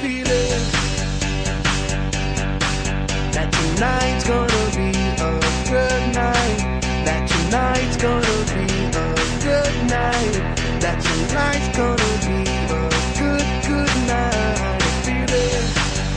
feeling that tonight's gonna be a good night. That tonight's gonna be a good night. That tonight's gonna be a good night. I'm feeling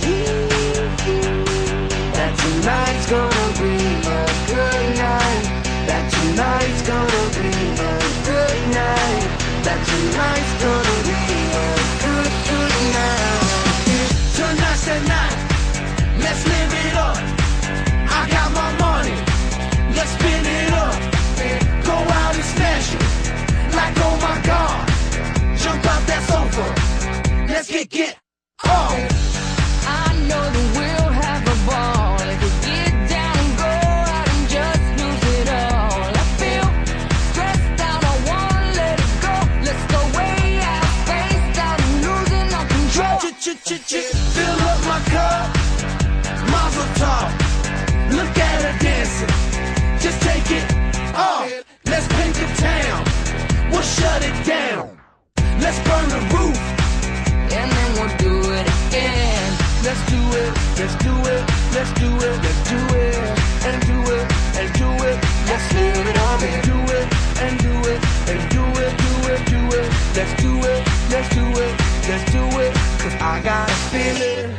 that tonight's gonna be a good night. That tonight's gonna be a good night. That tonight's gonna be a good night. Tonight's the night. Let's live it up. I got my money. Let's spin it up. Go out and smash it. Like oh my God. Jump out that sofa. Let's get off. I know that we'll have a ball if we get down and go out and just lose it all. I feel stressed out, I wanna let it go. Let's go way out, spaced out, and losing our control. Fill up my cup, Mazel tov. Look at her dancing, just take it off. Let's paint the town, we'll shut it down. Let's burn the roof, And then we'll do it again. let's do it, let's do it, let's do it, let's do it, and do it, and do it. Let's live it up and do it, and do it, and do it, do it, do it. Let's do it, let's do it, let's do it. Cause I got a feeling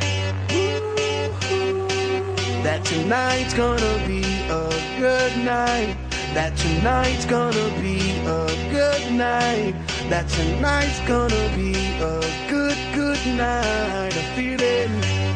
that tonight's gonna be a good night. That tonight's gonna be a good night. That tonight's gonna be a good night. I'm feeling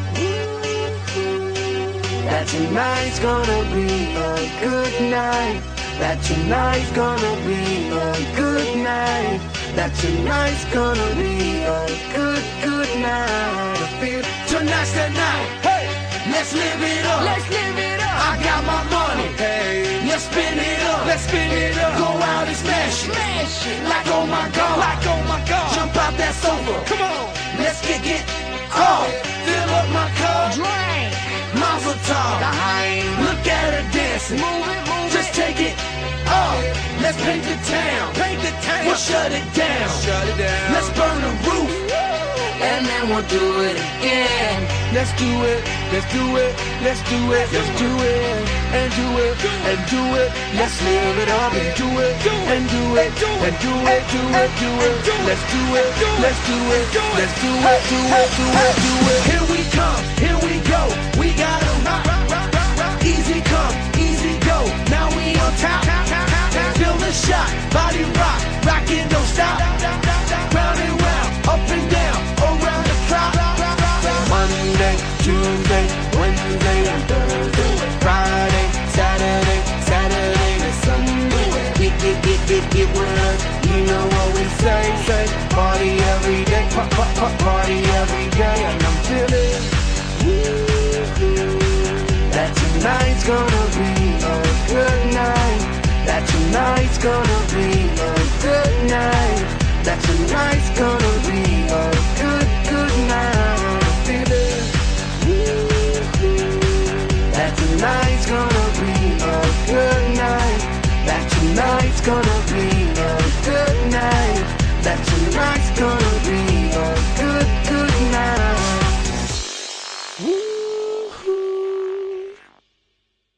that tonight's gonna be a good night. That tonight's gonna be a good night. That tonight's gonna be a good night. I feel tonight's the night. Hey, let's live it up. Let's live it up. I got my money. Hey, let's spin it up. Let's spin it up. Go out and smash it. Smash it. Like oh my God. Like oh my God. Jump out that sofa. Come on. Let's get off. Fill up my cup. Drink. Mazel tov. Dime. Look at her dancing. Move it, move Just it. take it off. Let's paint the town. Paint the town. We'll shut it down. Shut it down. Let's burn the roof. And then we'll do it again. Let's do it. Let's do it. Let's do it. Let's do it. And do it. And do it. Let's live it up and do it. And do it. And do it. Do it. Do it. Let's do it. Let's do it. Let's do it. Do it. Do it. Do it. Here we come. Here we go. We gotta rock. Easy come. Easy go. Now we on top. Feel the shot. Body rock. Rock it. Don't stop. Round and round. Up and down. Around the clock. Monday, Tuesday, Wednesday, and Thursday, Friday, Saturday, Saturday to Sunday. Get with us. You know what we say. Party every day. Party every day.